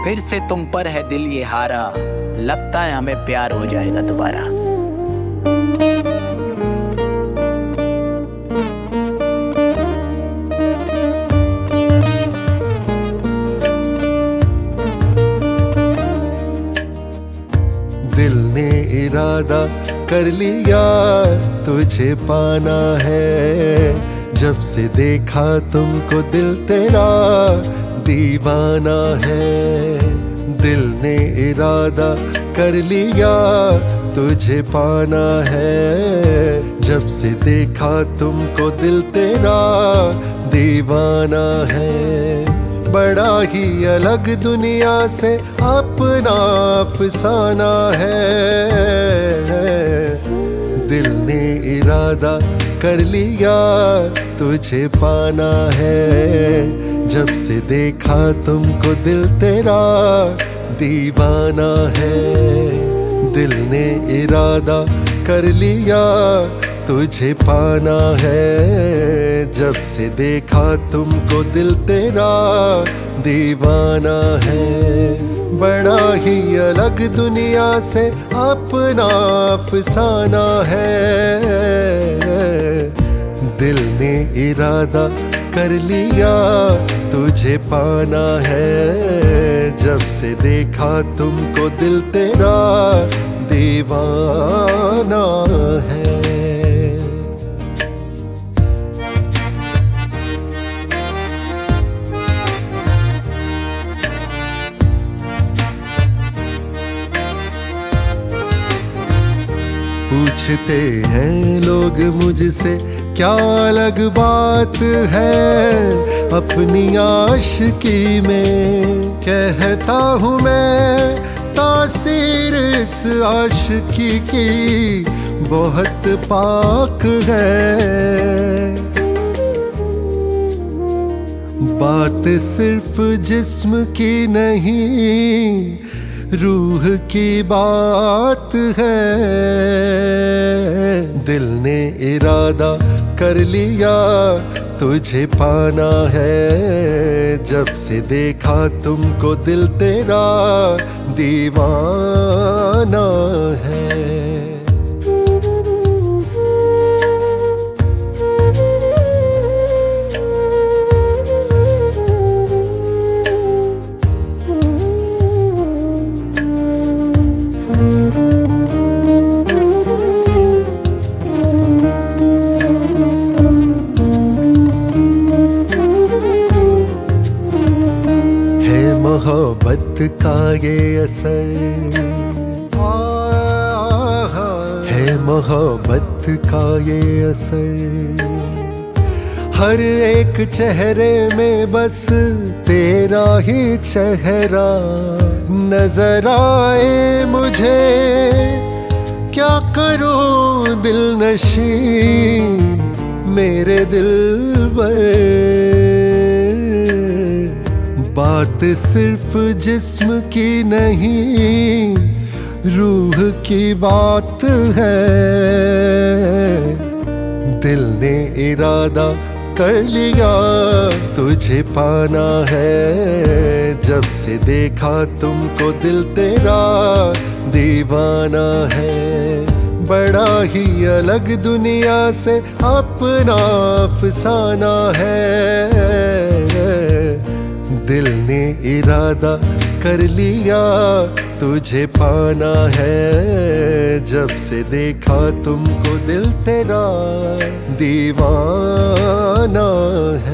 फिर से तुम पर है दिल ये हारा, लगता है हमें प्यार हो जाएगा दोबारा। दिल ने इरादा कर लिया तुझे पाना है, जब से देखा तुमको दिल तेरा दीवाना है। दिल ने इरादा कर लिया तुझे पाना है, जब से देखा तुमको दिल तेरा दीवाना है। बड़ा ही अलग दुनिया से अपना अफसाना है। दिल ने इरादा कर लिया तुझे पाना है, जब से देखा तुमको दिल तेरा दीवाना है। दिल ने इरादा कर लिया तुझे पाना है, जब से देखा तुमको दिल तेरा दीवाना है। बड़ा ही अलग दुनिया से अपना अफसाना है। दिल ने इरादा कर लिया तुझे पाना है, जब से देखा तुमको दिल तेरा दीवाना है। पूछते हैं लोग मुझसे क्या अलग बात है, अपनी आशिकी में कहता हूँ मैं तासीर इस आशिकी की बहुत पाक है। बात सिर्फ जिस्म की नहीं, रूह की बात है। दिल ने इरादा कर लिया तुझे पाना है, जब से देखा तुमको दिल तेरा दीवाना है। मोहब्बत का ये असर है, मोहब्बत का ये असर। हर एक चेहरे में बस तेरा ही चेहरा नजर आए मुझे। क्या करूं दिल नशी मेरे दिलबर। बात सिर्फ जिस्म की नहीं, रूह की बात है। दिल ने इरादा कर लिया तुझे पाना है, जब से देखा तुमको दिल तेरा दीवाना है। बड़ा ही अलग दुनिया से अपना अफसाना है। दिल ने इरादा कर लिया तुझे पाना है, जब से देखा तुमको दिल तेरा दीवाना है।